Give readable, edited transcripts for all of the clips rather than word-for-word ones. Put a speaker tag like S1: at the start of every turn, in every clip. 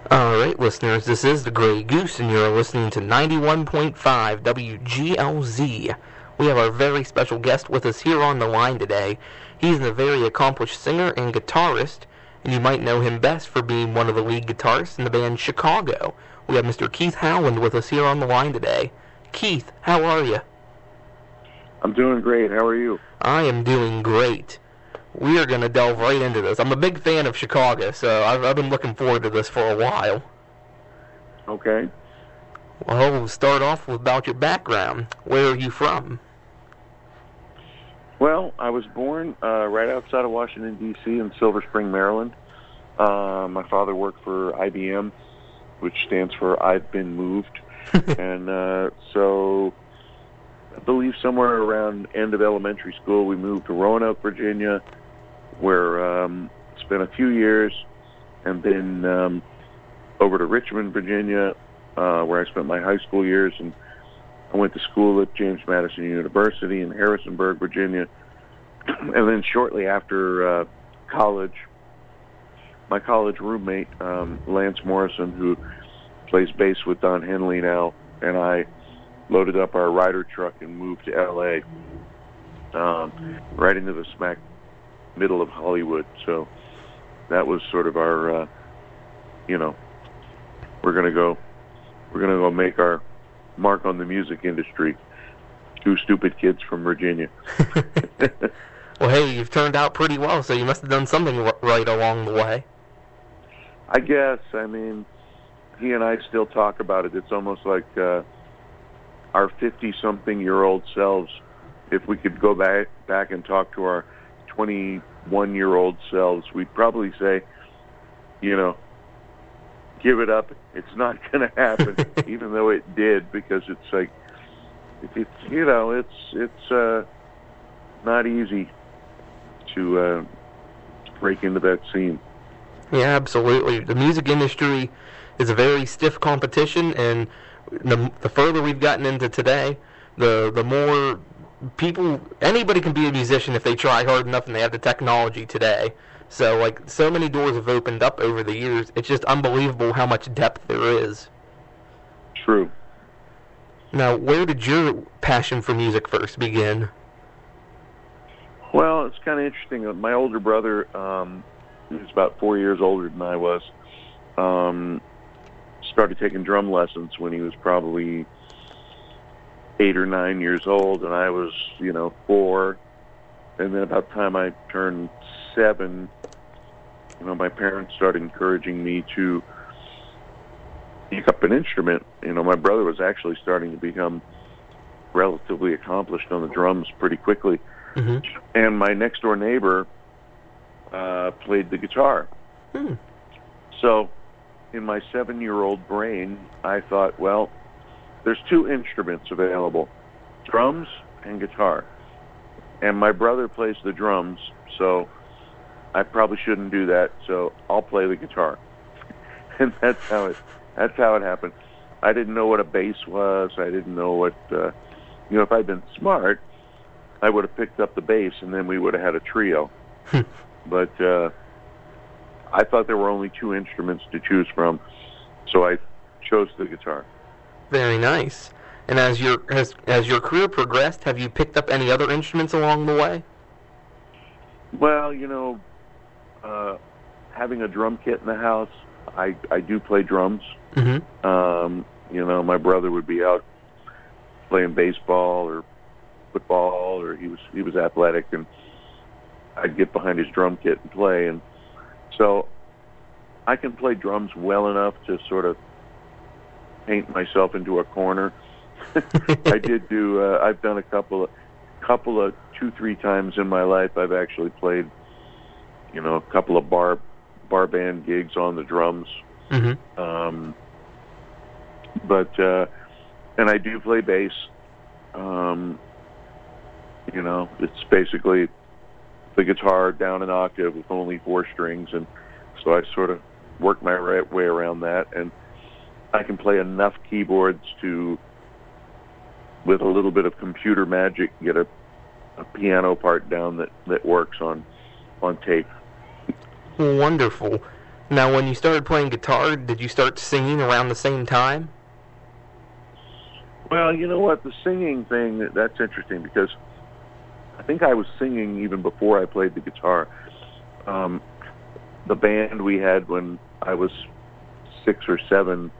S1: Alright, listeners, this is the Grey Goose, and you're listening to 91.5 WGLZ. We have our very special guest with us here on the line today. He's a very accomplished singer and guitarist, and you might know him best for being one of the lead guitarists in the band Chicago. We have Mr. Keith Howland with us here on the line today. Keith, how are you?
S2: I'm doing great. How are you?
S1: I am doing great. We are going to delve right into this. I'm a big fan of Chicago, so I've been looking forward to this for a while.
S2: Okay.
S1: Well, we'll start off with about your background. Where are you from?
S2: Well, I was born right outside of Washington, D.C. in Silver Spring, Maryland. My father worked for IBM, which stands for I've Been Moved. And so I believe somewhere around end of elementary school, we moved to Roanoke, Virginia, where spent a few years, and then over to Richmond, Virginia, where I spent my high school years, and I went to school at James Madison University in Harrisonburg, Virginia. And then shortly after college, my college roommate, Lance Morrison, who plays bass with Don Henley now, and I loaded up our Ryder truck and moved to L.A., right into the smack middle of Hollywood. So that was sort of our, we're gonna go make our mark on the music industry. Two stupid kids from Virginia.
S1: Well, hey, you've turned out pretty well, so you must have done something right along the way.
S2: I guess. I mean, he and I still talk about it. It's almost like our 50-something-year-old selves. If we could go back and talk to our 21-year-old selves, we'd probably say, give it up. It's not going to happen, even though it did, because it's like, it's not easy to break into that scene.
S1: Yeah, absolutely. The music industry is a very stiff competition, and the further we've gotten into today, the more people, anybody can be a musician if they try hard enough and they have the technology today. So, so many doors have opened up over the years. It's just unbelievable how much depth there is.
S2: True.
S1: Now, where did your passion for music first begin?
S2: Well, it's kind of interesting. My older brother, who's about 4 years older than I was, started taking drum lessons when he was probably 8 or 9 years old, and I was, 4. And then about the time I turned 7, my parents started encouraging me to pick up an instrument. My brother was actually starting to become relatively accomplished on the drums pretty quickly. Mm-hmm. And my next door neighbor played the guitar. Hmm. So in my 7-year-old brain, I thought, well, there's 2 instruments available, drums and guitar. And my brother plays the drums, so I probably shouldn't do that, so I'll play the guitar. And that's how it happened. I didn't know what a bass was. I didn't know what, if I'd been smart, I would have picked up the bass, and then we would have had a trio. But I thought there were only 2 instruments to choose from, so I chose the guitar.
S1: Very nice. And as your career progressed, have you picked up any other instruments along the way?
S2: Well, having a drum kit in the house, I do play drums. Mm-hmm. My brother would be out playing baseball or football, or he was athletic, and I'd get behind his drum kit and play. And so I can play drums well enough to sort of paint myself into a corner. I've done a couple of 2-3 times in my life. I've actually played, a couple of bar band gigs on the drums. Mm-hmm. And I do play bass. It's basically the guitar down an octave with only 4 strings, and so I sort of work my way around that, and I can play enough keyboards to, with a little bit of computer magic, get a piano part down that works on tape.
S1: Wonderful. Now, when you started playing guitar, did you start singing around the same time?
S2: Well, you know what? The singing thing, that's interesting because I think I was singing even before I played the guitar. The band we had when I was 6 or 7,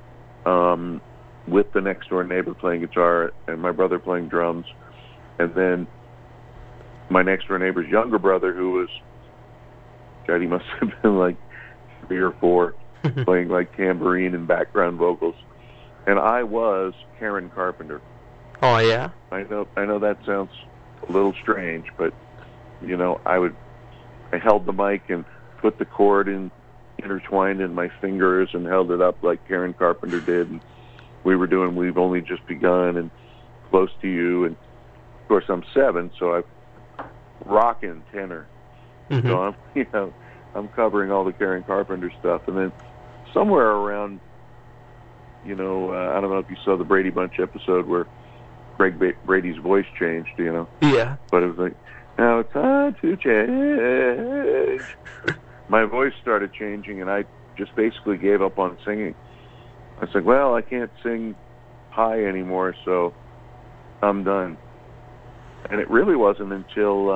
S2: with the next door neighbor playing guitar and my brother playing drums, and then my next door neighbor's younger brother, who was, God, he must have been like 3 or 4, playing like tambourine and background vocals, and I was Karen Carpenter.
S1: Oh yeah.
S2: I know that sounds a little strange, but you know, I held the mic and put the cord intertwined in my fingers and held it up like Karen Carpenter did, and we were doing We've Only Just Begun and Close to You, and of course I'm 7, so I'm rocking tenor.
S1: Mm-hmm.
S2: So I'm covering all the Karen Carpenter stuff, and then somewhere around, I don't know if you saw the Brady Bunch episode where Greg Brady's voice changed,
S1: Yeah.
S2: But it was like, now it's time to change. My voice started changing, and I just basically gave up on singing. I said, well, I can't sing high anymore, so I'm done. And it really wasn't until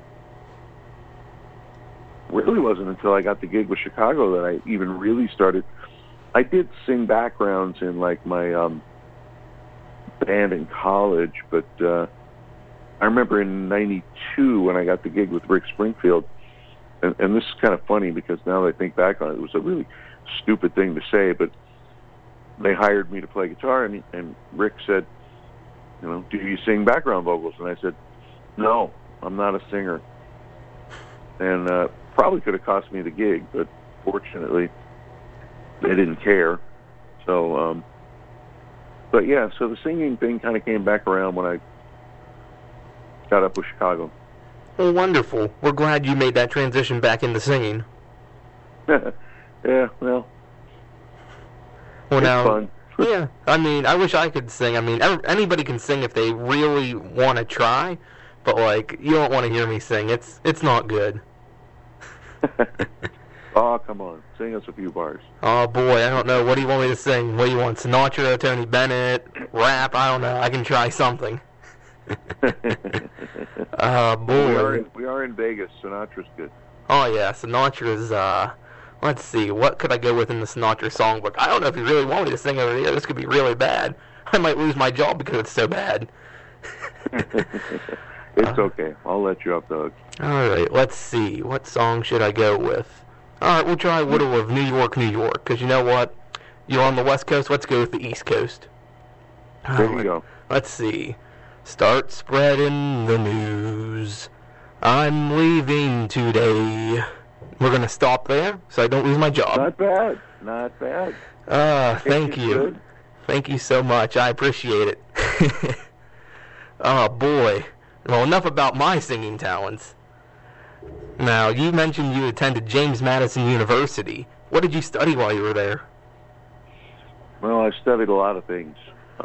S2: I got the gig with Chicago that I even really started. I did sing backgrounds in like my band in college, but I remember in '92 when I got the gig with Rick Springfield, and this is kind of funny because now that I think back on it, it was a really stupid thing to say, but they hired me to play guitar, and Rick said, do you sing background vocals? And I said, no, I'm not a singer. And probably could have cost me the gig, but fortunately they didn't care. So, but yeah, so the singing thing kind of came back around when I got up with Chicago.
S1: Well, wonderful. We're glad you made that transition back into singing.
S2: Yeah, well,
S1: it's
S2: now, fun.
S1: Yeah, I mean, I wish I could sing. I mean, anybody can sing if they really want to try, but like, you don't want to hear me sing. It's not good.
S2: Oh, come on, sing us a few bars.
S1: Oh boy, I don't know. What do you want me to sing? What do you want? Sinatra, Tony Bennett, rap? I don't know. I can try something.
S2: Boy, we are in Vegas. Sinatra's good.
S1: Oh yeah, Sinatra's. Let's see, what could I go with in the Sinatra songbook? I don't know if you really want me to sing over here. This could be really bad. I might lose my job because it's so bad.
S2: It's okay. I'll let you off the hook.
S1: All right, let's see. What song should I go with? All right, we'll try Widow of New York, New York, because you know what? You're on the West Coast. Let's go with the East Coast.
S2: There you go.
S1: Let's see. Start spreading the news. I'm leaving today. We're going to stop there so I don't lose my job.
S2: Not bad. Not bad.
S1: Thank you.
S2: Good.
S1: Thank you so much. I appreciate it. Oh, boy. Well, enough about my singing talents. Now, you mentioned you attended James Madison University. What did you study while you were there?
S2: Well, I studied a lot of things.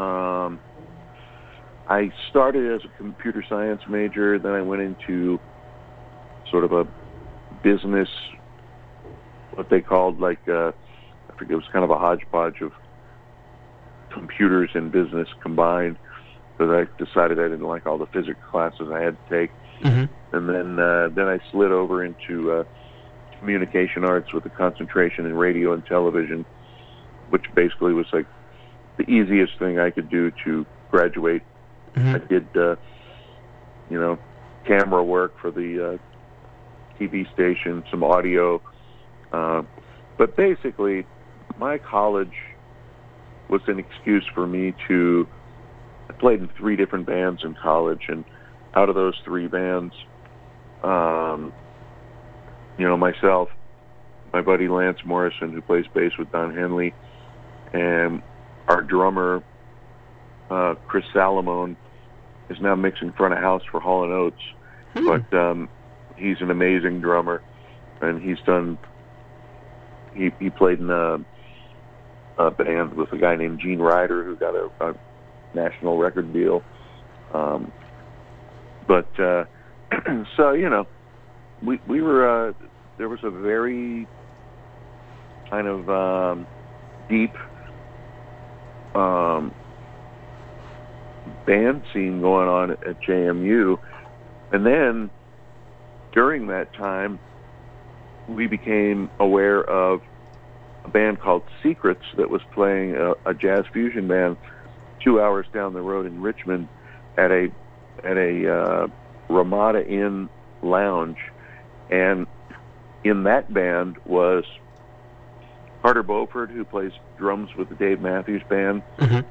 S2: I started as a computer science major, then I went into sort of a business, what they called I forget, it was kind of a hodgepodge of computers and business combined, because I decided I didn't like all the physics classes I had to take.
S1: Mm-hmm.
S2: And then I slid over into communication arts with a concentration in radio and television, which basically was like the easiest thing I could do to graduate.
S1: Mm-hmm.
S2: I did, camera work for the TV station, some audio. But basically, my college was an excuse for me to... I played in 3 different bands in college, and out of those 3 bands, myself, my buddy Lance Morrison, who plays bass with Don Henley, and our drummer, Chris Salamone, is now mixing front of house for Hall & Oates. But he's an amazing drummer, and he's done... He played in a band with a guy named Gene Ryder, who got a national record deal. So, we were... there was a very kind of deep band scene going on at JMU. And then during that time, we became aware of a band called Secrets that was playing a jazz fusion band 2 hours down the road in Richmond at a Ramada Inn lounge. And in that band was Carter Beauford, who plays drums with the Dave Matthews Band.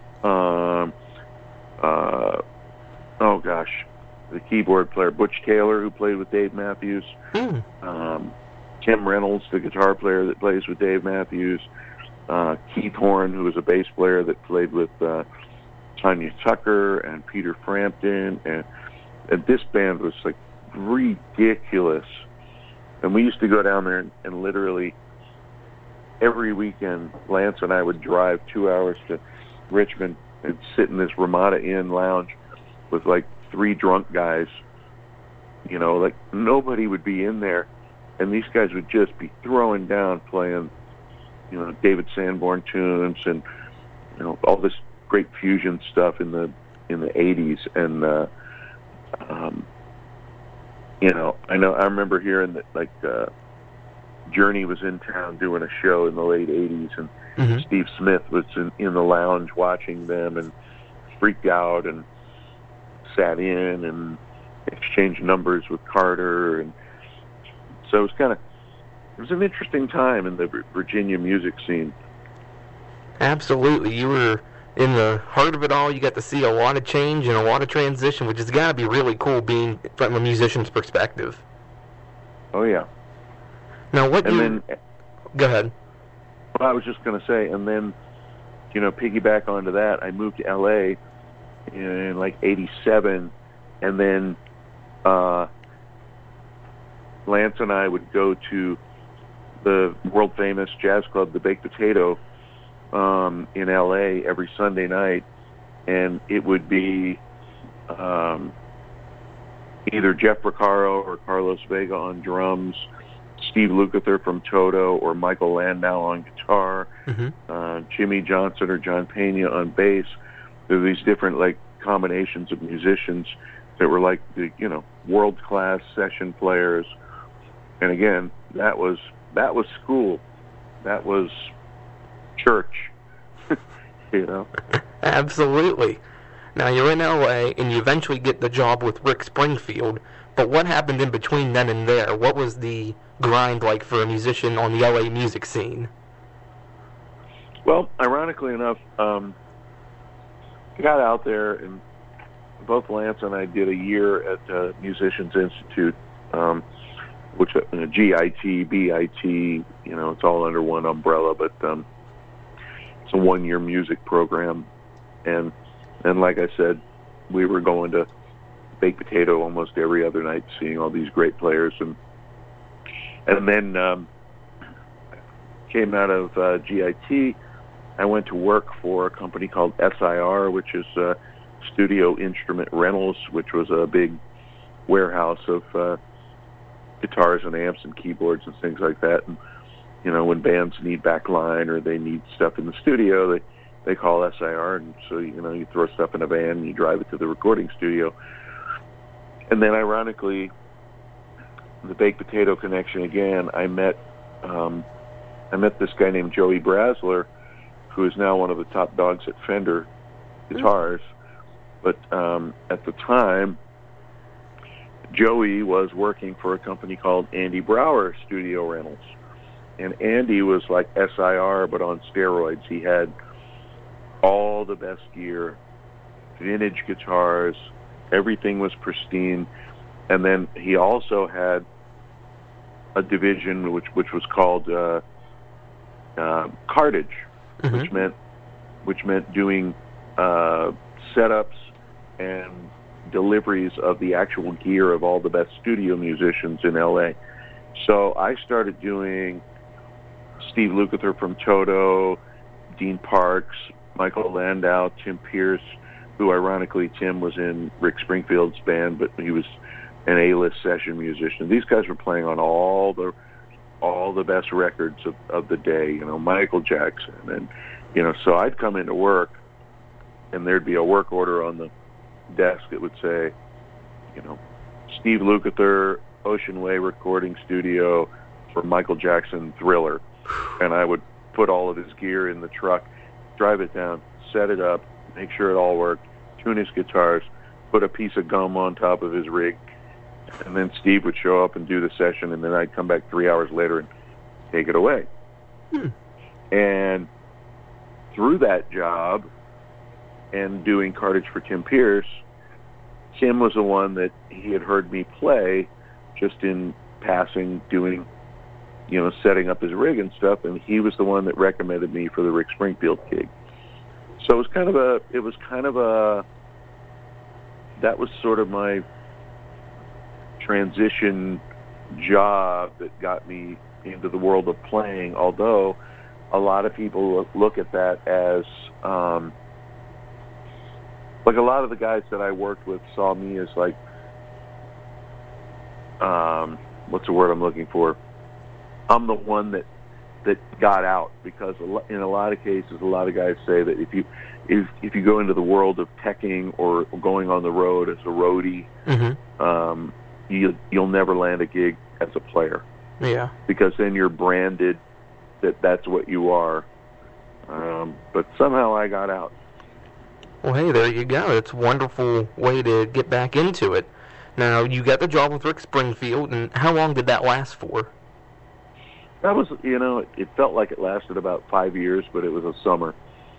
S2: The keyboard player Butch Taylor, who played with Dave Matthews. Tim Reynolds, the guitar player that plays with Dave Matthews. Keith Horn, who was a bass player that played with Tanya Tucker and Peter Frampton. And this band was like ridiculous. And we used to go down there and literally every weekend, Lance and I would drive 2 hours to Richmond and sit in this Ramada Inn lounge with like 3 drunk guys. You know, like nobody would be in there, and these guys would just be throwing down, playing, you know, David Sanborn tunes and, you know, all this great fusion stuff in the 80s. And you know, I remember hearing that like Journey was in town doing a show in the late 80s, and Steve Smith was in the lounge watching them and freaked out and sat in and exchanged numbers with Carter. And so it was an interesting time in the Virginia music scene.
S1: Absolutely. You were in the heart of it all. You got to see a lot of change and a lot of transition, which has got to be really cool being from a musician's perspective.
S2: Oh, yeah.
S1: Now, go ahead.
S2: Well, I was just going to say, and then, you know, piggyback onto that, I moved to L.A. in like 87, and then Lance and I would go to the world-famous jazz club, the Baked Potato, in L.A. every Sunday night, and it would be either Jeff Porcaro or Carlos Vega on drums, Steve Lukather from Toto, or Michael Landau on guitar, Jimmy Johnson or John Pena on bass. There were these different like combinations of musicians that were like the, you know, world-class session players. And again, that was school. That was church. You know?
S1: Absolutely. Now you're in LA and you eventually get the job with Rick Springfield, but what happened in between then and there? What was the grind like for a musician on the LA music scene?
S2: Well, ironically enough, I got out there, and both Lance and I did a year at Musicians Institute, which GIT, BIT, you know, it's all under one umbrella, but it's a one-year music program. And like I said, we were going to Baked Potato almost every other night, seeing all these great players. And then came out of GIT. I went to work for a company called SIR, which is Studio Instrument Rentals, which was a big warehouse of guitars and amps and keyboards and things like that. And, you know, when bands need backline or they need stuff in the studio, they call SIR, and so, you know, you throw stuff in a van and you drive it to the recording studio. And then, ironically, the Baked Potato connection again, I met this guy named Joey Brasler, who is now one of the top dogs at Fender guitars. But at the time, Joey was working for a company called Andy Brower Studio Rentals. And Andy was like SIR, but on steroids. He had all the best gear, vintage guitars, everything was pristine. And then he also had a division which was called cartage, which meant doing setups and deliveries of the actual gear of all the best studio musicians in LA. So I started doing Steve Lukather from Toto, Dean Parks, Michael Landau, Tim Pierce, who ironically Tim was in Rick Springfield's band, but he was an A-list session musician. These guys were playing on all the all the best records of the day, Michael Jackson. And, so I'd come into work, and there'd be a work order on the desk that would say, Steve Lukather, Ocean Way Recording Studio for Michael Jackson Thriller. And I would put all of his gear in the truck, drive it down, set it up, make sure it all worked, tune his guitars, put a piece of gum on top of his rig, and then Steve would show up and do the session, and then I'd come back 3 hours later and take it away. And through that job and doing cartage for Tim Pierce, Tim was the one that he had heard me play just in passing, doing, setting up his rig and stuff, and he was the one that recommended me for the Rick Springfield gig. So it was that was sort of my transition job that got me into the world of playing, although a lot of people look at that as, like a lot of the guys that I worked with saw me as like, what's the word I'm looking for? I'm the one that got out, because in a lot of cases, a lot of guys say that if you go into the world of teching or going on the road as a roadie, you'll never land a gig as a player.
S1: Yeah. Because
S2: then you're branded that's what you are. But somehow I got out.
S1: Well, hey, there you go. It's a wonderful way to get back into it. Now, you got the job with Rick Springfield, and how long did that last for?
S2: That was, it felt like it lasted about 5 years, but it was a summer.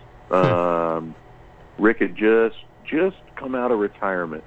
S2: Rick had just come out of retirement.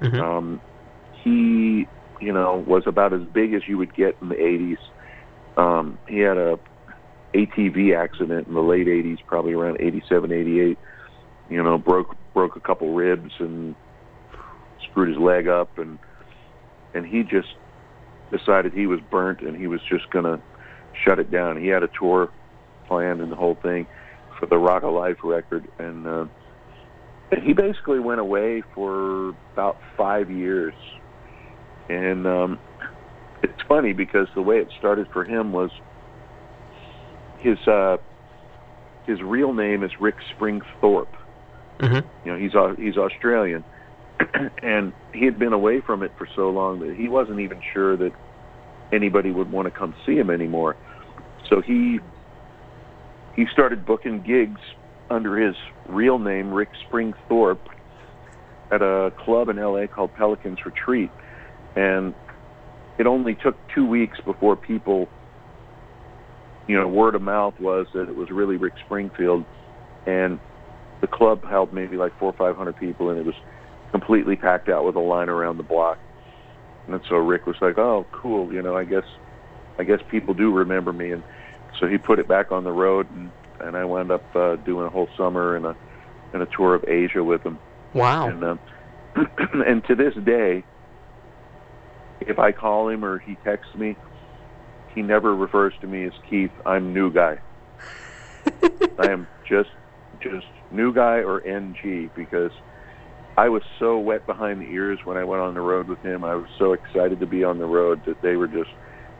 S2: He, was about as big as you would get in the 80s. He had a ATV accident in the late 80s, probably around 87, 88. Broke a couple ribs and screwed his leg up, and he just decided he was burnt and he was just going to shut it down. He had a tour planned and the whole thing for the Rock of Life record, and he basically went away for about 5 years. And it's funny because the way it started for him was his real name is Rick Springthorpe. He's Australian, and he had been away from it for so long that he wasn't even sure that anybody would want to come see him anymore. So he started booking gigs under his real name, Rick Springthorpe, at a club in L.A. called Pelican's Retreat. And it only took 2 weeks before people, word of mouth was that it was really Rick Springfield. And the club held maybe like 400 or 500 people, and it was completely packed out with a line around the block. And so Rick was like, "Oh, cool, I guess people do remember me." And so he put it back on the road, and I wound up doing a whole summer and a tour of Asia with him.
S1: Wow.
S2: And and to this day, if I call him or he texts me, he never refers to me as Keith. I'm New Guy. I am just New Guy or NG, because I was so wet behind the ears when I went on the road with him. I was so excited to be on the road that they were just,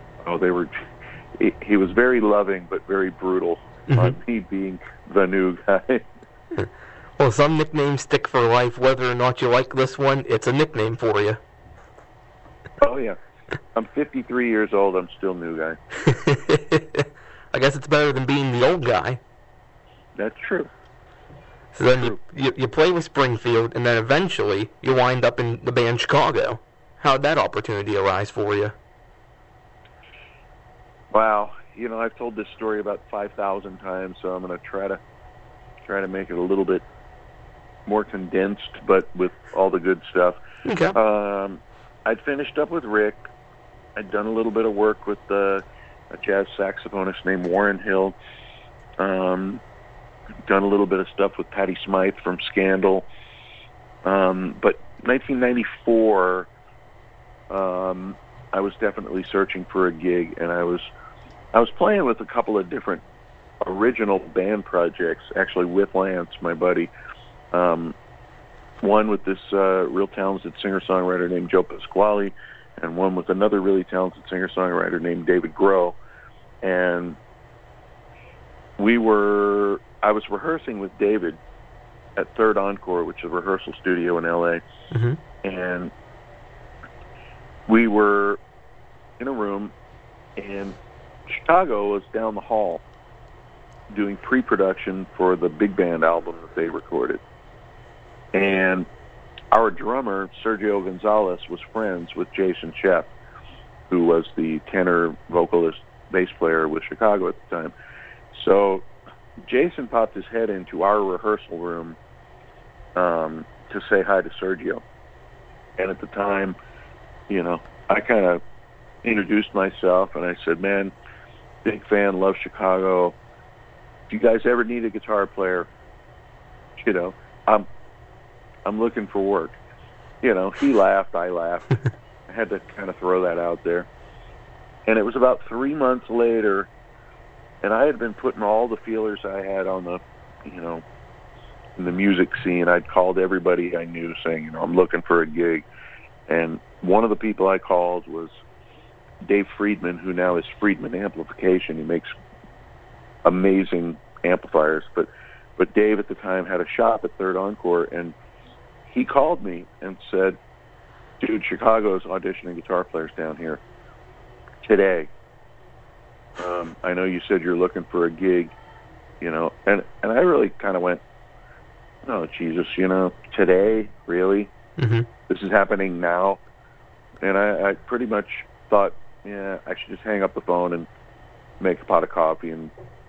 S2: he was very loving but very brutal on me being the New Guy.
S1: Well, some nicknames stick for life. Whether or not you like this one, it's a nickname for you.
S2: Oh, yeah. I'm 53 years old. I'm still New Guy.
S1: I guess it's better than being the old guy.
S2: That's true.
S1: So then you play with Springfield, and then eventually you wind up in the band Chicago. How'd that opportunity arise for you?
S2: Wow. I've told this story about 5,000 times, so I'm going to try to make it a little bit more condensed, but with all the good stuff.
S1: Okay.
S2: I'd finished up with Rick. I'd done a little bit of work with a jazz saxophonist named Warren Hill. Done a little bit of stuff with Patti Smythe from Scandal. But 1994, I was definitely searching for a gig, and I was playing with a couple of different original band projects, actually with Lance, my buddy. One with this real talented singer-songwriter named Joe Pasquale, and one with another really talented singer-songwriter named David Groh. And I was rehearsing with David at Third Encore, which is a rehearsal studio in L.A.,
S1: Mm-hmm.
S2: and we were in a room, and Chicago was down the hall doing pre-production for the big band album that they recorded. And our drummer, Sergio Gonzalez, was friends with Jason Shepp, who was the tenor vocalist bass player with Chicago at the time. So Jason popped his head into our rehearsal room to say hi to Sergio. And at the time, I kind of introduced myself, and I said, man, big fan, love Chicago. If you guys ever need a guitar player, I'm looking for work. He laughed, I laughed. I had to kind of throw that out there. And it was about 3 months later, and I had been putting all the feelers I had on the, in the music scene. I'd called everybody I knew saying, I'm looking for a gig. And one of the people I called was Dave Friedman, who now is Friedman Amplification. He makes amazing amplifiers. But Dave at the time had a shop at Third Encore, and he called me and said, dude, Chicago's auditioning guitar players down here today. I know you said you're looking for a gig, and I really kind of went, oh, Jesus, today, really?
S1: Mm-hmm.
S2: This is happening now? And I pretty much thought, yeah, I should just hang up the phone and make a pot of coffee and,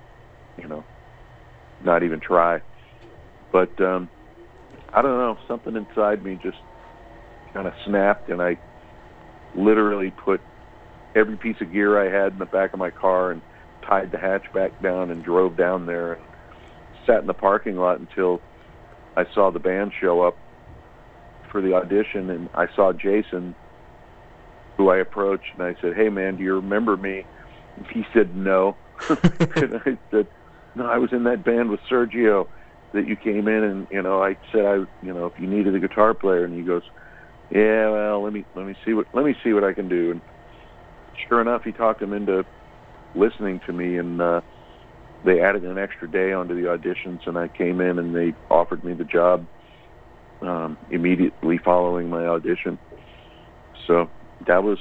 S2: not even try. But I don't know, something inside me just kind of snapped, and I literally put every piece of gear I had in the back of my car and tied the hatchback down and drove down there and sat in the parking lot until I saw the band show up for the audition, and I saw Jason, who I approached, and I said, hey, man, do you remember me? And he said, no. And I said, no, I was in that band with Sergio that you came in, and, I said, if you needed a guitar player, and he goes, yeah, well, let me see what I can do. And sure enough, he talked him into listening to me, and they added an extra day onto the auditions, and I came in, and they offered me the job immediately following my audition. So that was,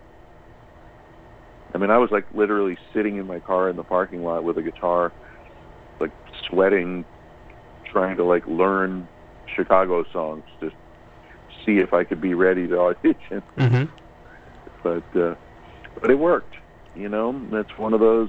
S2: I was like literally sitting in my car in the parking lot with a guitar, like sweating, trying to like learn Chicago songs to see if I could be ready to audition.
S1: Mm-hmm.
S2: But it worked. That's one of those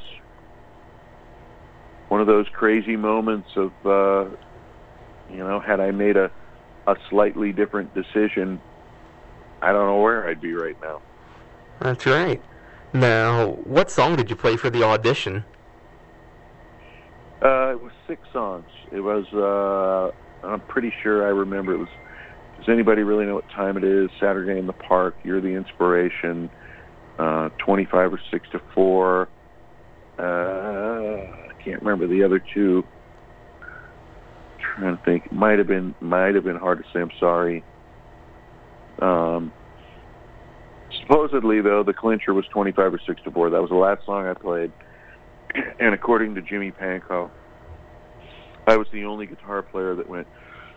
S2: crazy moments of, had I made a slightly different decision, I don't know where I'd be right now.
S1: That's right. Now, what song did you play for the audition?
S2: It was 6 songs. It was, I'm pretty sure I remember it was, does anybody really know what time it is? Saturday in the Park, You're the Inspiration, 25 or 6 to 4. I can't remember the other two. Trying to think. Might have been Hard to Say I'm Sorry. Supposedly, though, the clincher was 25 or 6 to 4. That was the last song I played. And according to Jimmy Pankow, I was the only guitar player that went.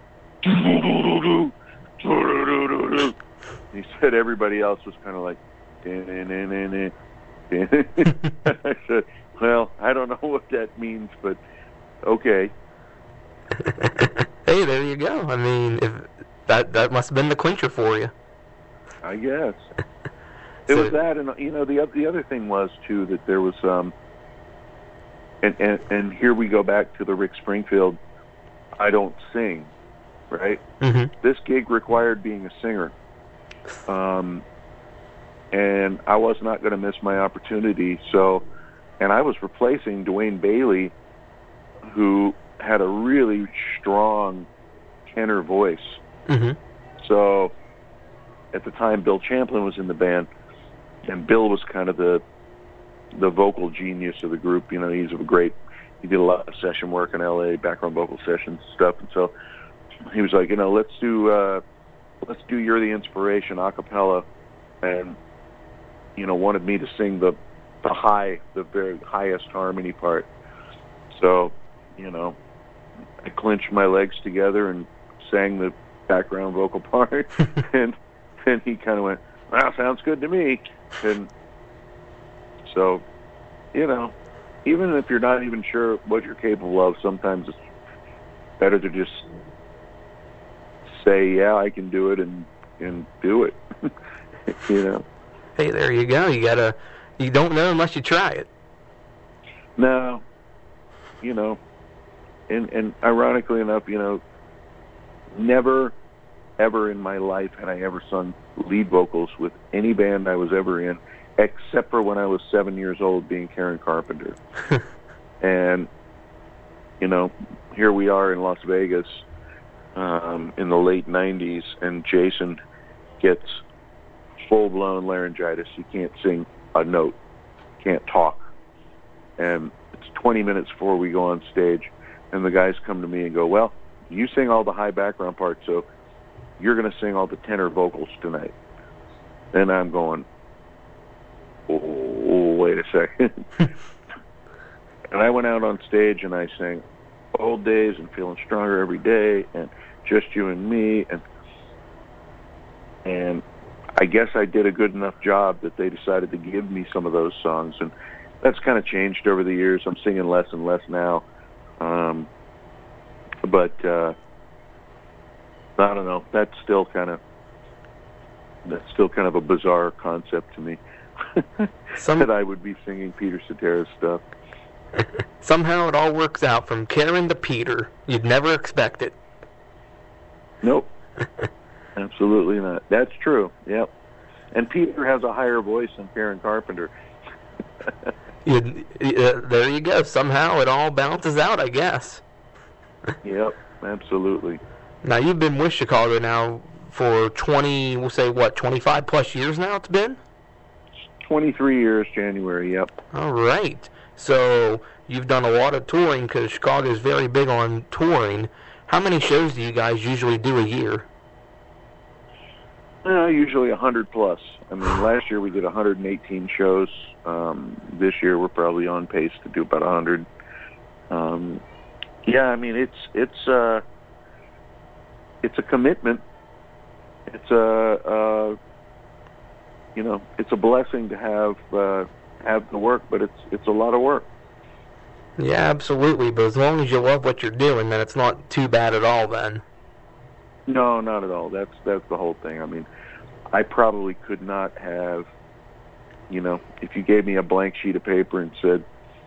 S2: He said everybody else was kind of like. I said, well, I don't know what that means, but okay.
S1: Hey, there you go. If that must have been the clincher for you.
S2: I guess. It was that, and the other thing was too that there was and here we go back to the Rick Springfield, I don't sing, right?
S1: Mm-hmm.
S2: This gig required being a singer, and I was not going to miss my opportunity. So, and I was replacing Dwayne Bailey, who had a really strong tenor voice.
S1: Mm-hmm.
S2: So, at the time, Bill Champlin was in the band, and Bill was kind of the vocal genius of the group. He did a lot of session work in L.A., background vocal sessions stuff, and so he was like, let's do You're the Inspiration a cappella, and wanted me to sing the the very highest harmony part. So, you know, I clenched my legs together and sang the background vocal part, and then he kind of went, "Well, sounds good to me." And so, you know, even if you're not even sure what you're capable of, sometimes it's better to just say, "Yeah, I can do it," and do it. You know.
S1: Hey, there you go. You don't know unless you try it.
S2: No, you know, and ironically enough, you know, never ever in my life had I ever sung lead vocals with any band I was ever in, except for when I was 7 years old being Karen Carpenter. And, you know, here we are in Las Vegas in the late 90s, and Jason gets full-blown laryngitis. He can't sing a note, can't talk. And it's 20 minutes before we go on stage, and the guys come to me and go, "Well, you sing all the high background parts, so you're going to sing all the tenor vocals tonight." And I'm going, "Oh, wait a second." And I went out on stage and I sang Old Days and Feeling Stronger Every Day and Just You and Me, and I guess I did a good enough job that they decided to give me some of those songs, and that's kind of changed over the years. I'm singing less and less now, but I don't know. That's still kind of a bizarre concept to me. That I would be singing Peter Cetera's stuff.
S1: Somehow it all works out from Karen to Peter. You'd never expect it.
S2: Nope. Absolutely not. That's true. Yep. And Peter has a higher voice than Karen Carpenter.
S1: There you go. Somehow it all balances out, I guess.
S2: Yep. Absolutely.
S1: Now, you've been with Chicago now for 25 plus years now it's been?
S2: 23 years, January, yep.
S1: All right. So you've done a lot of touring because Chicago is very big on touring. How many shows do you guys usually do a year?
S2: Usually 100 plus. I mean, last year we did 118 shows. This year we're probably on pace to do about 100. Yeah, I mean, it's a commitment. It's it's a blessing to have the work, but it's a lot of work.
S1: Yeah, absolutely. But as long as you love what you're doing, then it's not too bad at all. Then.
S2: No, not at all. That's the whole thing. I mean, I probably could not have, if you gave me a blank sheet of paper and said,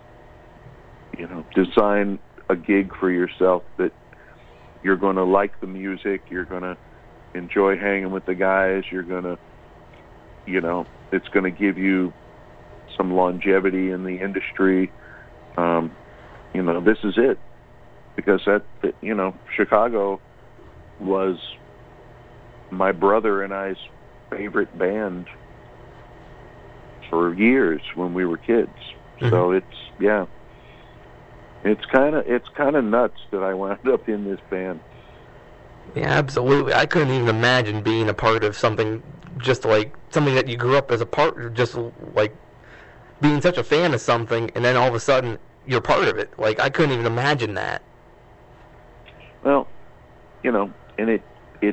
S2: design a gig for yourself that you're going to like the music, you're going to enjoy hanging with the guys, you're going to, it's going to give you some longevity in the industry. This is it. Because Chicago was my brother and I's favorite band for years when we were kids. Mm-hmm. So it's kind of nuts that I wound up in this band.
S1: Yeah, absolutely. I couldn't even imagine being a part of something just like something that you grew up as a part, just like being such a fan of something, and then all of a sudden you're part of it. Like, I couldn't even imagine that.
S2: Well, and it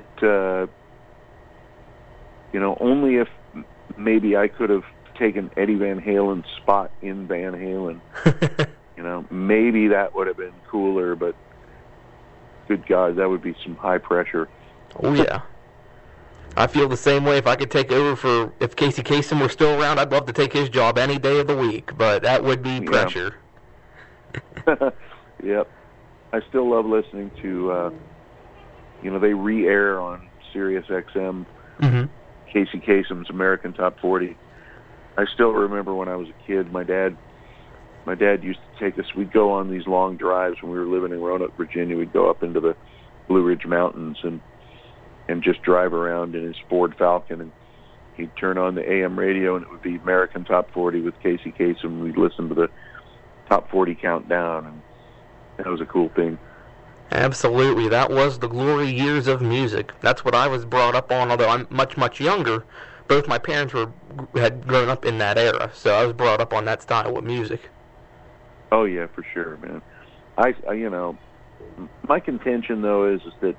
S2: only if maybe I could have taken Eddie Van Halen's spot in Van Halen, maybe that would have been cooler, but good God, that would be some high pressure.
S1: Oh, yeah. I feel the same way. If I could take over if Casey Kasem were still around, I'd love to take his job any day of the week, but that would be pressure.
S2: Yeah. Yep. I still love listening to, they re-air on Sirius XM, mm-hmm. Casey Kasem's American Top 40. I still remember when I was a kid, my dad used to take us, we'd go on these long drives when we were living in Roanoke, Virginia. We'd go up into the Blue Ridge Mountains and just drive around in his Ford Falcon, and he'd turn on the AM radio, and it would be American Top 40 with Casey Kasem. We'd listen to the Top 40 countdown, and that was a cool thing.
S1: Absolutely. That was the glory years of music. That's what I was brought up on, although I'm much, much younger. both my parents had grown up in that era, so I was brought up on that style of music.
S2: Oh yeah, for sure, man. I my contention though is that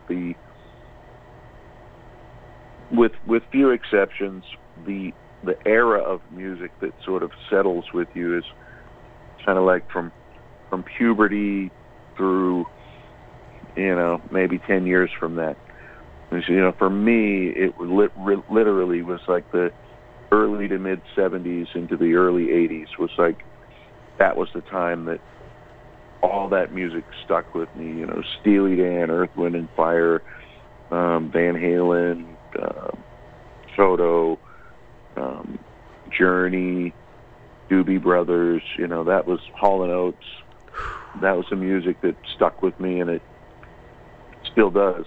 S2: with few exceptions, the era of music that sort of settles with you is kind of like from puberty through, maybe 10 years from that. For me, it literally was like the early to mid 70s into the early 80s was like, that was the time that all that music stuck with me. Steely Dan, Earth, Wind and Fire, Van Halen, Toto, Journey, Doobie Brothers. That was Hall and Oates. That was the music that stuck with me, and it still does.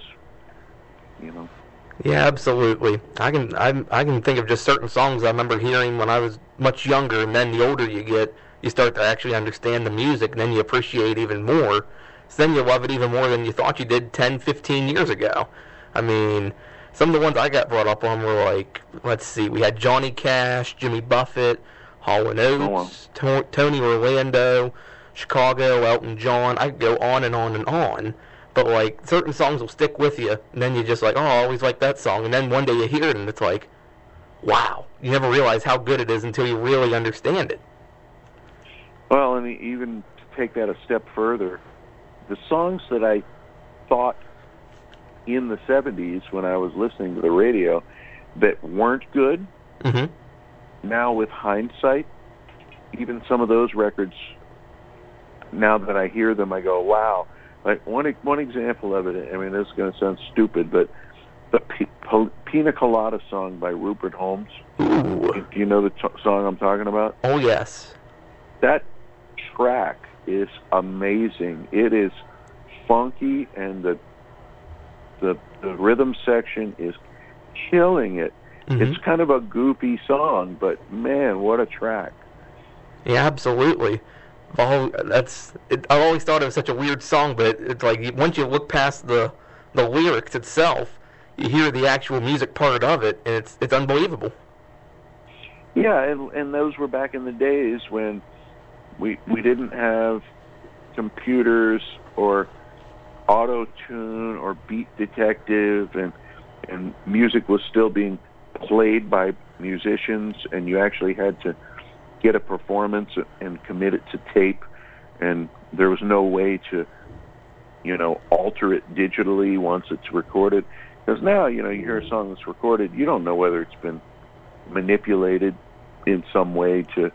S1: Yeah, absolutely. I can think of just certain songs I remember hearing when I was much younger, and then the older you get, you start to actually understand the music, and then you appreciate even more. So then you love it even more than you thought you did 10, 15 years ago. I mean, some of the ones I got brought up on were like, let's see, we had Johnny Cash, Jimmy Buffett, Hall and Oates, Tony Orlando, Chicago, Elton John. I could go on and on and on. But like, certain songs will stick with you, and then you're just like, oh, I always like that song. And then one day you hear it, and it's like, wow. You never realize how good it is until you really understand it.
S2: Well, and even to take that a step further, the songs that I thought in the 70s when I was listening to the radio that weren't good, now with hindsight, even some of those records, now that I hear them, I go, wow. Like one example of it, I mean, this is going to sound stupid, but the Pina Colada song by Rupert Holmes.
S1: Ooh.
S2: Do you know the song I'm talking about?
S1: Oh, yes.
S2: That track is amazing. It is funky, and the rhythm section is killing it. It's kind of a goofy song, but man, what a track.
S1: Yeah, absolutely. I've always thought it was such a weird song, but it's like once you look past the lyrics itself, you hear the actual music part of it, and it's unbelievable.
S2: Yeah, and those were back in the days when we didn't have computers or auto-tune or Beat Detective, and music was still being played by musicians, and you actually had to get a performance and commit it to tape, and there was no way to, alter it digitally once it's recorded. Because now, you hear a song that's recorded, you don't know whether it's been manipulated in some way to,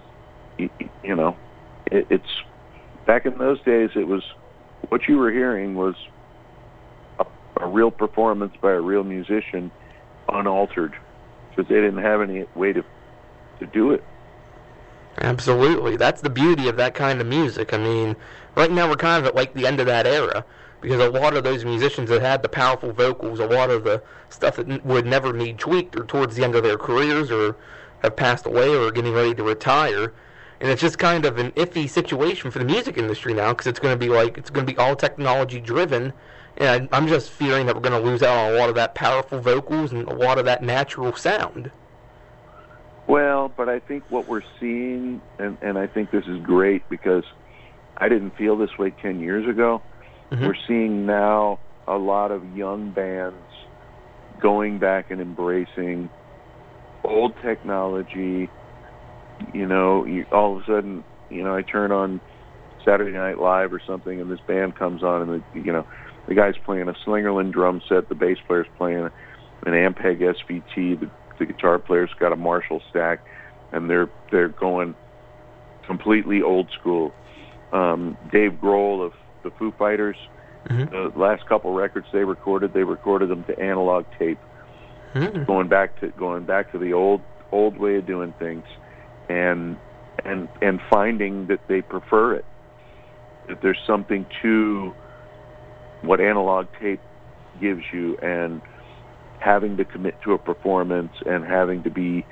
S2: it's, back in those days, it was, what you were hearing was a real performance by a real musician, unaltered, because they didn't have any way to do it.
S1: Absolutely. That's the beauty of that kind of music. I mean, right now we're kind of at like the end of that era, because a lot of those musicians that had the powerful vocals, a lot of the stuff that would never need tweaked or towards the end of their careers or have passed away or are getting ready to retire. And it's just kind of an iffy situation for the music industry now, because it's going to be all technology driven, and I'm just fearing that we're going to lose out on a lot of that powerful vocals and a lot of that natural sound.
S2: Well, but I think what we're seeing, and I think this is great because I didn't feel this way 10 years ago, we're seeing now a lot of young bands going back and embracing old technology. All of a sudden, I turn on Saturday Night Live or something, and this band comes on, and the guy's playing a Slingerland drum set, the bass player's playing an Ampeg SVT, the guitar player's got a Marshall stack, and they're going completely old school. Dave Grohl of the Foo Fighters, the last couple records they recorded them to analog tape, going back to the old way of doing things, and finding that they prefer it. That there's something to what analog tape gives you, and having to commit to a performance and having to be,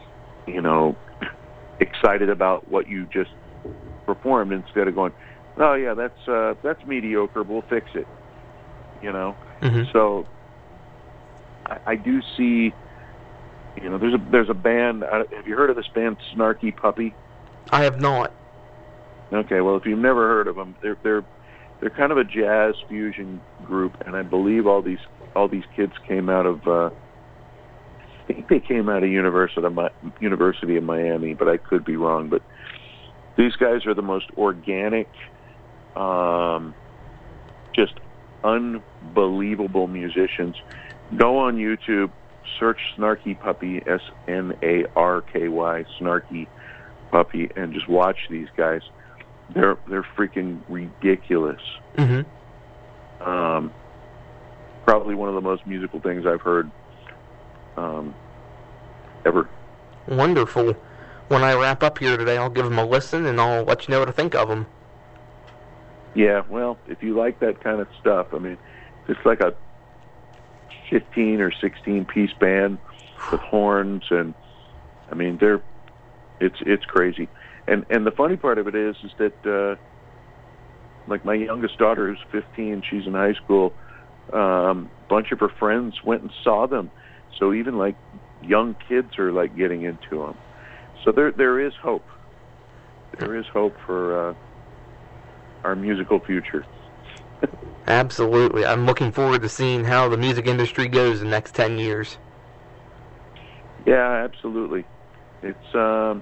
S2: excited about what you just performed instead of going, oh yeah, that's mediocre, we'll fix it. So I do see You know, there's a band. Have you heard of this band, Snarky Puppy?
S1: I have not.
S2: Okay, well, if you've never heard of them, they're kind of a jazz fusion group, and I believe all these kids came out of. I think they came out of University of Miami, but I could be wrong. But these guys are the most organic, just unbelievable musicians. Go on YouTube, search Snarky Puppy, Snarky, Snarky Puppy, and just watch these guys. They're freaking ridiculous.
S1: Mm-hmm.
S2: Probably one of the most musical things I've heard ever.
S1: Wonderful. When I wrap up here today, I'll give them a listen, and I'll let you know what I think of them.
S2: Yeah, well, if you like that kind of stuff, I mean, it's like a 15 or 16 piece band with horns, and I mean, it's crazy. And the funny part of it is that like my youngest daughter, who's 15, she's in high school. Bunch of her friends went and saw them, so even like young kids are like getting into them. So there is hope. There is hope for our musical future.
S1: Absolutely. I'm looking forward to seeing how the music industry goes in the next 10 years.
S2: Yeah, absolutely. It's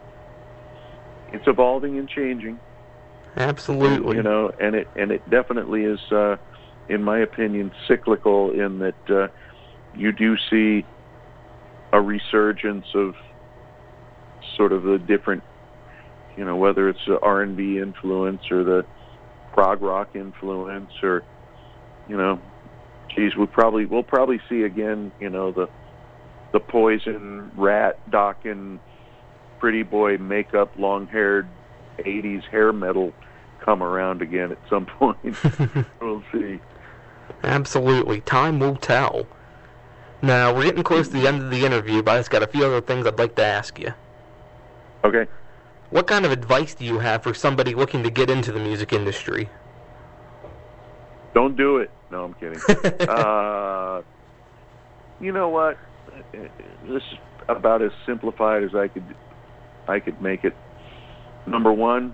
S2: evolving and changing.
S1: Absolutely.
S2: You know, and it definitely is, in my opinion, cyclical in that you do see a resurgence of sort of the different, you know, whether it's the R&B influence or the prog rock influence, or, you know, geez, we'll probably see again, you know, the Poison, Rat, Dokken, Pretty Boy, makeup, long-haired 80s hair metal come around again at some point. We'll see.
S1: Absolutely. Time will tell. Now, we're getting close to the end of the interview, but I just got a few other things I'd like to ask you.
S2: Okay.
S1: What kind of advice do you have for somebody looking to get into the music industry?
S2: Don't do it. No, I'm kidding. You know what? This is about as simplified as I could make it. Number one,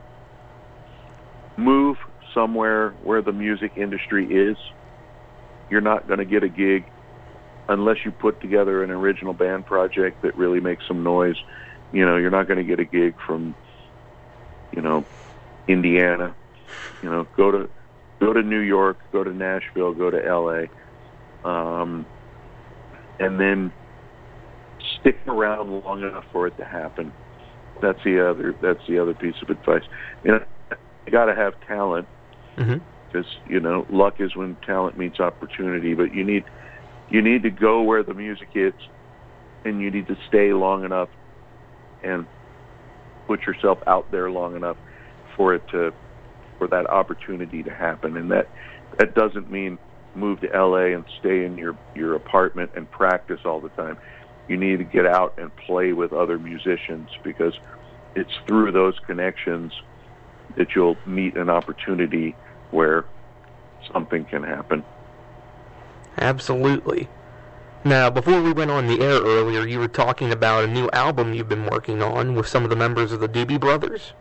S2: move somewhere where the music industry is. You're not going to get a gig unless you put together an original band project that really makes some noise. You know, you're not going to get a gig from, you know, Indiana. You know, go to New York, go to Nashville, go to LA, and then stick around long enough for it to happen. That's the other piece of advice. You know, you got to have talent, because you know, luck is when talent meets opportunity. But you need to go where the music is, and you need to stay long enough and put yourself out there long enough for that opportunity to happen. And that doesn't mean move to LA and stay in your apartment and practice all the time. You need to get out and play with other musicians, because it's through those connections that you'll meet an opportunity where something can happen.
S1: Absolutely. Now, before we went on the air earlier, you were talking about a new album you've been working on with some of the members of the Doobie Brothers.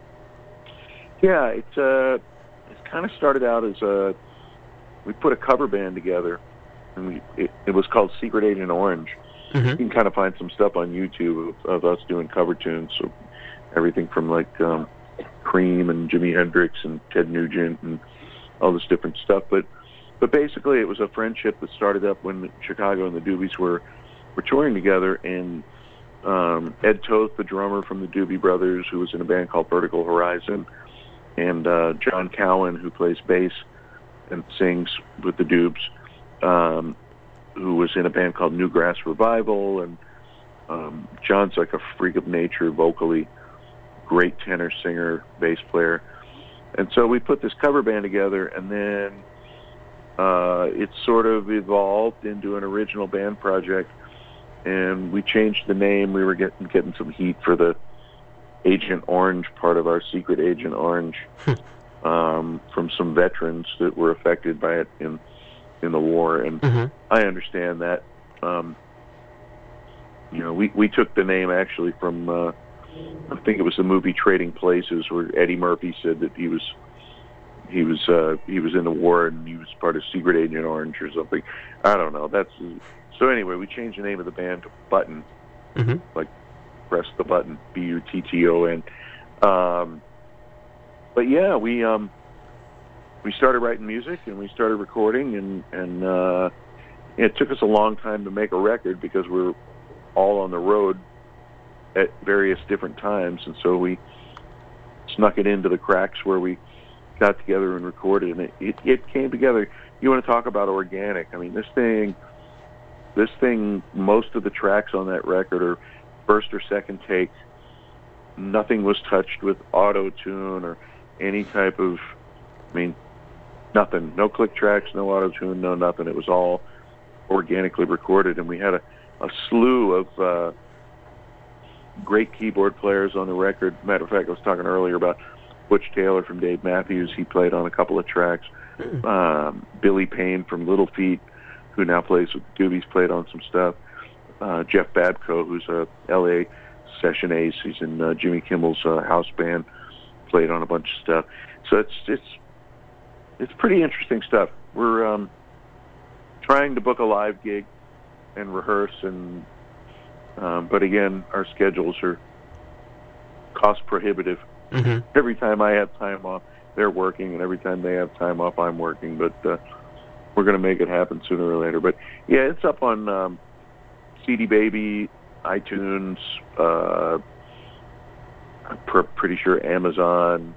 S2: Yeah, it's kind of started out as we put a cover band together, and it was called Secret Agent Orange. You can kind of find some stuff on YouTube of us doing cover tunes, so everything from like Cream and Jimi Hendrix and Ted Nugent and all this different stuff. But basically, it was a friendship that started up when Chicago and the Doobies were touring together, and Ed Toth, the drummer from the Doobie Brothers, who was in a band called Vertical Horizon, and John Cowan, who plays bass and sings with the Doobs, who was in a band called Newgrass Revival, and John's like a freak of nature vocally, great tenor singer, bass player. And so we put this cover band together, and then it sort of evolved into an original band project, and we changed the name. We were getting some heat for the Agent Orange part of our Secret Agent Orange from some veterans that were affected by it in the war, and I understand that. we took the name actually from I think it was the movie Trading Places, where Eddie Murphy said that he was in the war and he was part of Secret Agent Orange or something. I don't know. So anyway, we changed the name of the band to Button, like press the button, Button. But yeah, we started writing music and we started recording, and it took us a long time to make a record because we're all on the road at various different times, and so we snuck it into the cracks where we got together and recorded, and it came together. You want to talk about organic? I mean, this thing, most of the tracks on that record are first or second take. Nothing was touched with auto-tune or any type of, nothing. No click tracks, no auto-tune, no nothing. It was all organically recorded, and we had a slew of great keyboard players on the record. Matter of fact, I was talking earlier about Butch Taylor from Dave Matthews. He played on a couple of tracks. Billy Payne from Little Feat, who now plays with the Doobies, played on some stuff. Jeff Babco, who's a L.A. session ace. He's in Jimmy Kimmel's house band, played on a bunch of stuff. So it's pretty interesting stuff. We're trying to book a live gig and rehearse, and but again, our schedules are cost prohibitive. Every time I have time off, they're working, and every time they have time off, I'm working. But we're going to make it happen sooner or later. But yeah, it's up on CD Baby, iTunes, I'm pretty sure Amazon,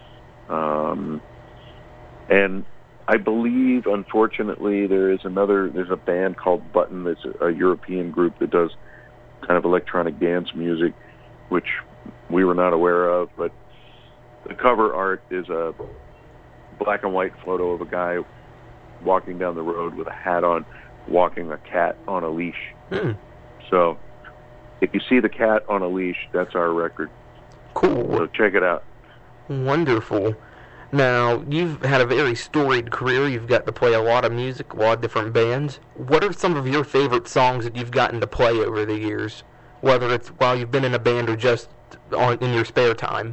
S2: and I believe, unfortunately, there's a band called Button that's a European group that does kind of electronic dance music, which we were not aware of, but the cover art is a black and white photo of a guy walking down the road with a hat on, walking a cat on a leash. So if you see the cat on a leash, that's our record.
S1: Cool.
S2: So check it out.
S1: Wonderful. Now, you've had a very storied career. You've got to play a lot of music, a lot of different bands. What are some of your favorite songs that you've gotten to play over the years, whether it's while you've been in a band or just in your spare time?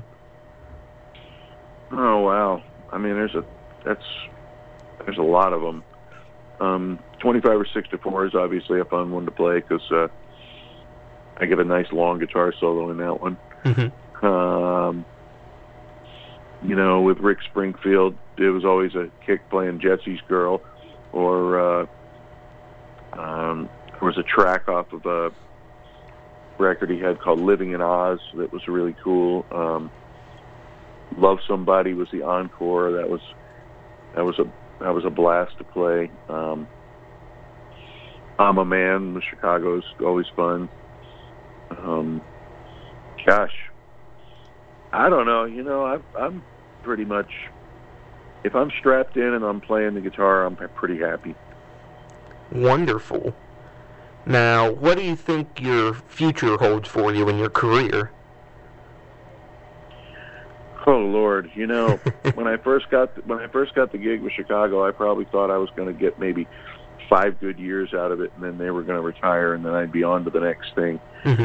S2: Oh, wow. I mean, there's a lot of them. 25 or 64 is obviously a fun one to play because I get a nice long guitar solo in that one. With Rick Springfield, it was always a kick playing Jesse's Girl, or there was a track off of a record he had called Living in Oz that was really cool. Love Somebody was the encore. That was a blast to play. I'm a Man with Chicago is always fun. Gosh, I don't know. I'm pretty much, if I'm strapped in and I'm playing the guitar, I'm pretty happy.
S1: Wonderful. Now, what do you think your future holds for you in your career?
S2: Oh Lord, when I first got the gig with Chicago, I probably thought I was going to get maybe 5 good years out of it, and then they were going to retire, and then I'd be on to the next thing.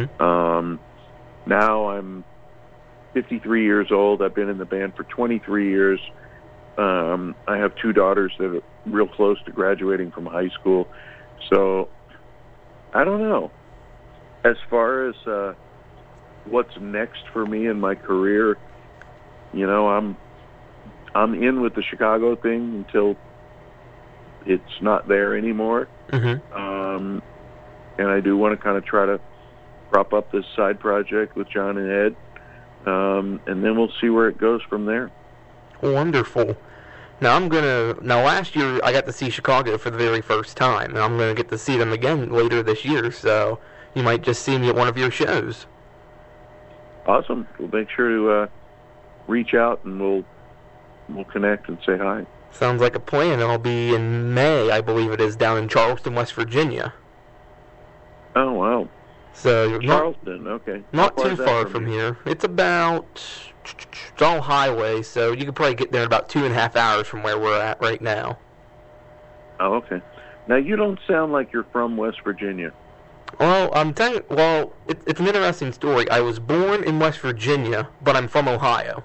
S2: Now I'm 53 years old. I've been in the band for 23 years. I have 2 daughters that are real close to graduating from high school. So I don't know. As far as what's next for me in my career, I'm in with the Chicago thing until it's not there anymore. And I do want to kind of try to prop up this side project with John and Ed. And then we'll see where it goes from there.
S1: Wonderful. Now last year I got to see Chicago for the very first time, and I'm gonna get to see them again later this year, so you might just see me at one of your shows.
S2: Awesome. We'll make sure to reach out, and we'll connect and say hi.
S1: Sounds like a plan. I'll be in May, I believe it is, down in Charleston, West Virginia.
S2: Oh, wow.
S1: So
S2: Charleston, okay.
S1: Not too far from here. It's all highway, so you could probably get there in about 2.5 hours from where we're at right now.
S2: Oh, okay. Now, you don't sound like you're from West Virginia.
S1: Well, it's an interesting story. I was born in West Virginia, but I'm from Ohio.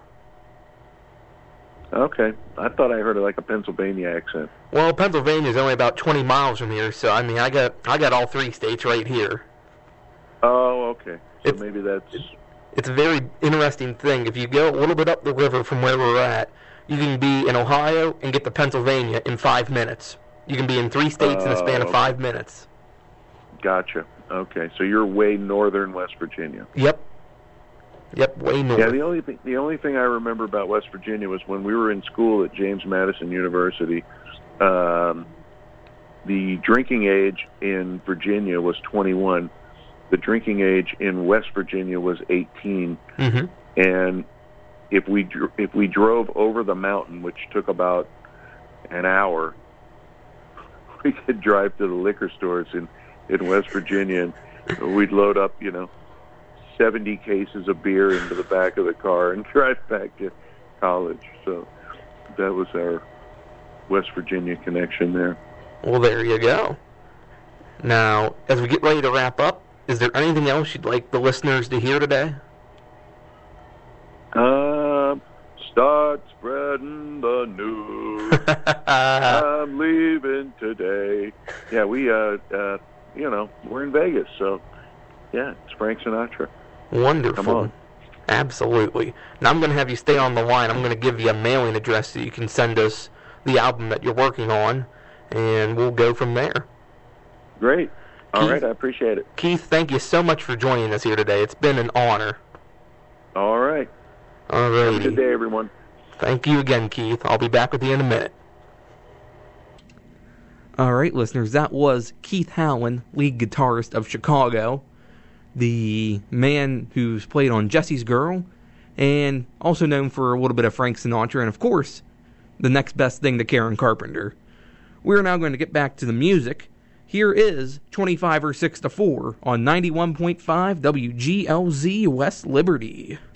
S2: Okay. I thought I heard like a Pennsylvania accent.
S1: Well, Pennsylvania is only about 20 miles from here, so I mean, I got all three states right here.
S2: Oh, okay. So maybe that's...
S1: It's a very interesting thing. If you go a little bit up the river from where we're at, you can be in Ohio and get to Pennsylvania in 5 minutes. You can be in 3 states in a span of 5 minutes.
S2: Gotcha. Okay, so you're way northern West Virginia.
S1: Yep, way north.
S2: Yeah, the only thing I remember about West Virginia was when we were in school at James Madison University. The drinking age in Virginia was 21. The drinking age in West Virginia was 18.
S1: Mm-hmm.
S2: And if we drove over the mountain, which took about an hour, we could drive to the liquor stores in West Virginia, and we'd load up, 70 cases of beer into the back of the car and drive back to college. So that was our West Virginia connection there.
S1: Well, there you go. Now, as we get ready to wrap up, is there anything else you'd like the listeners to hear today?
S2: Start spreading the news. I'm leaving today. Yeah, we're in Vegas, so yeah, it's Frank Sinatra.
S1: Wonderful.
S2: Come on.
S1: Absolutely. Now I'm going to have you stay on the line. I'm going to give you a mailing address so you can send us the album that you're working on, and we'll go from there.
S2: Great. All
S1: Keith,
S2: right, I appreciate it.
S1: Keith, thank you so much for joining us here today. It's been an honor.
S2: All right.
S1: All right.
S2: Have a good day, everyone.
S1: Thank you again, Keith. I'll be back with you in a minute. All right, listeners, that was Keith Howland, lead guitarist of Chicago, the man who's played on Jesse's Girl, and also known for a little bit of Frank Sinatra, and of course, the next best thing to Karen Carpenter. We're now going to get back to the music. Here is 25 or 6 to 4 on 91.5 WGLZ West Liberty.